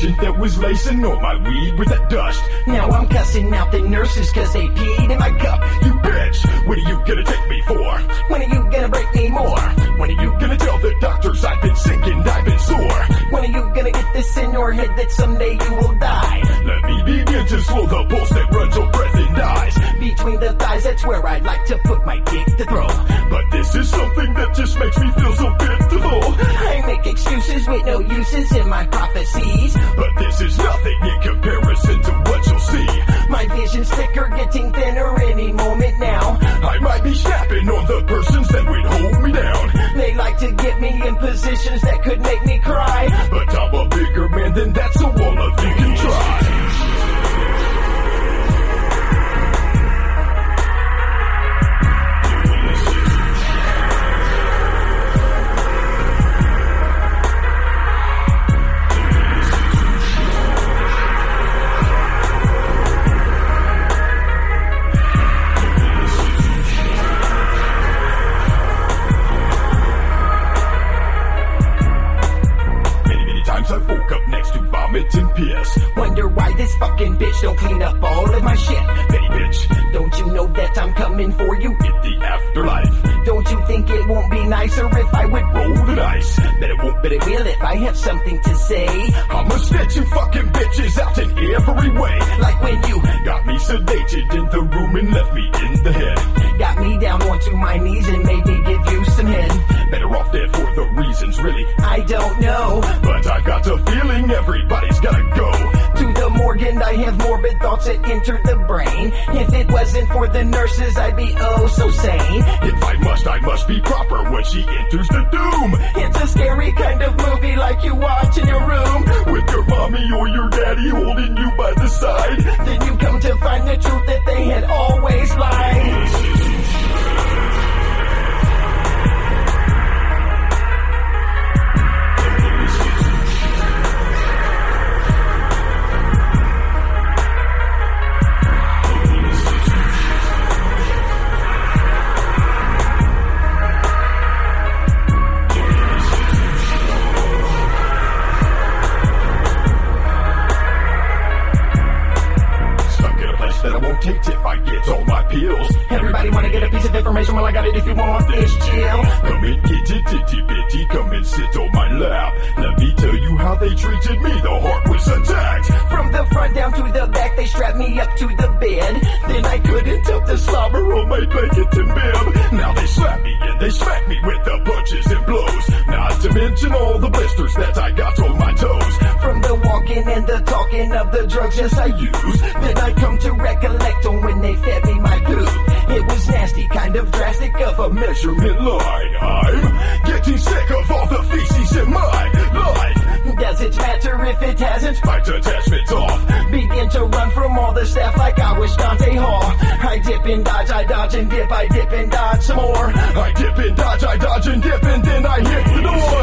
patient that was lacing all my weed with that dust. Now I'm cussing out the nurses cause they peed in my cup. You bitch, what are you gonna take me for? When are you gonna break me more? When are you gonna tell the doctors I've been sick and I've been sore? When are you gonna get this in your head that someday you will die? Let me begin to slow the pulse that runs your breath and dies. Between the thighs, that's where I'd like to put my dick to throw. But this is something that just makes me feel so pitiful. I make excuses with no uses in my prophecies. But this is nothing in comparison to what you'll see. My vision's thicker, getting thinner any moment now. I might be snapping on the persons that would hold me down. They like to get me in positions that could make me cry. But I'm a bigger man than that, so all of you can try. I woke up next to vomit and piss. Wonder why this fucking bitch don't clean up all of my shit. Betty bitch, don't you know that I'm coming for you in the afterlife? Don't you think it won't be nicer if I would roll the dice? Bet it won't, but it will if I have something to say. I'ma snatch you fucking bitches out in every way. Like when you got me sedated in the room and left me in the head. Got me down onto my knees and made me give you some head. Better off dead for the reasons, really. I don't know, but I got a feeling everybody's gotta go to the morgue, and I have morbid thoughts that enter the brain. If it wasn't for the nurses, I'd be oh so sane. If I must be proper when she enters the doom. It's a scary kind of movie like you watch in your room, with your mommy or your daddy holding you by the side. Then you come to find the truth that they had always lied. That I won't take if I get all my pills. Everybody wanna get a piece of information, well I got it if you want this chill. Come and get it, itty bitty, come and sit on my lap. Let me tell you how they treated me, the heart was attacked. From the front down to the back, they strapped me up to the bed. Then I couldn't help the slobber on my blanket and bib. Now they slap me and they smack me with the punches and blows. Not to mention all the blisters that I got on my toes. From the walking and the talking of the drugs, yes I use. Then I come to recollect on when they fed me my poop. It was nasty, kind of drastic of a measurement line. I'm getting sick of all the feces in my life. Does it matter if it hasn't? My attachment's off. Begin to run from all the staff like I was Dante Hall. I dip and dodge, I dodge and dip, I dip and dodge some more. I dip and dodge, I dodge and dip, and then I hit the door.